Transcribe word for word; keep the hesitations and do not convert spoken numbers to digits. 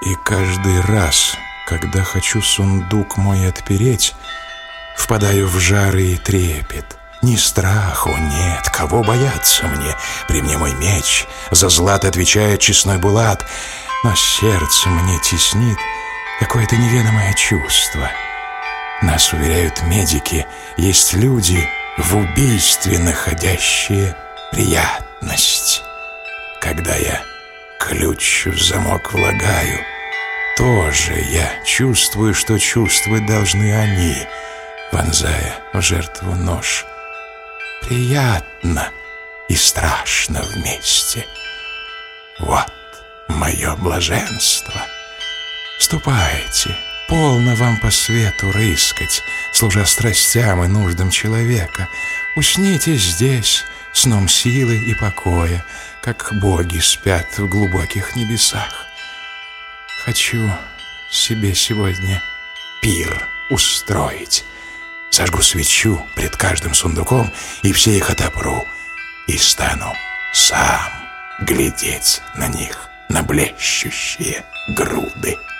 И каждый раз, когда хочу сундук мой отпереть, впадаю в жары и трепет. Ни страху нет, кого бояться мне? При мне мой меч, за злато отвечает честной Булат. Но сердце мне теснит какое-то неведомое чувство. Нас уверяют медики, есть люди, в убийстве находящие приятность. Когда я ключ в замок влагаю, тоже я чувствую, что чувствовать должны они, вонзая в жертву нож. Приятно и страшно вместе. Вот мое блаженство. Ступайте, полно вам по свету рыскать, служа страстям и нуждам человека. Усните здесь сном силы и покоя, как боги спят в глубоких небесах. Хочу себе сегодня пир устроить. Сожгу свечу пред каждым сундуком и все их отопру, и стану сам глядеть на них, на блещущие груды.